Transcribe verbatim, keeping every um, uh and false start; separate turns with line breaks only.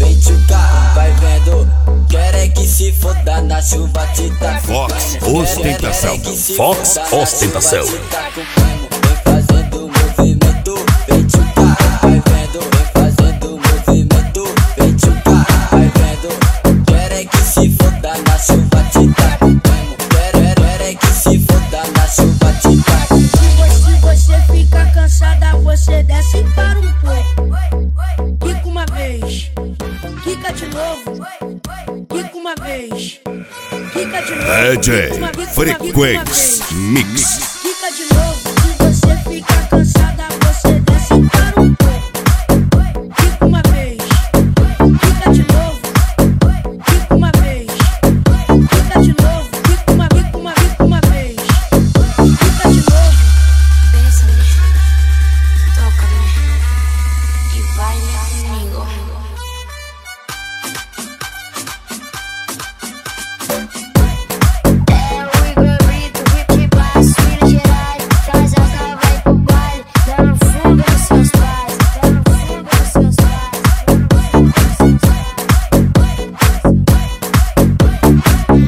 vem tchucar, vai vendo. Quer é que se foda na chuva te tá
Fox Ostentação. Fox Ostentação.
Vem fazendo movimento, vem tchucar, vai vendo. Vem fazendo movimento, vem tchucar, vai vendo. Quer é que se foda na chuva te tá Quer, quer é que se foda na chuva te tá
Se você fica cansada, você desce para um pouco. Quica uma vez, quica de novo. Quica uma vez, quica de novo.
D J Frequency Mix.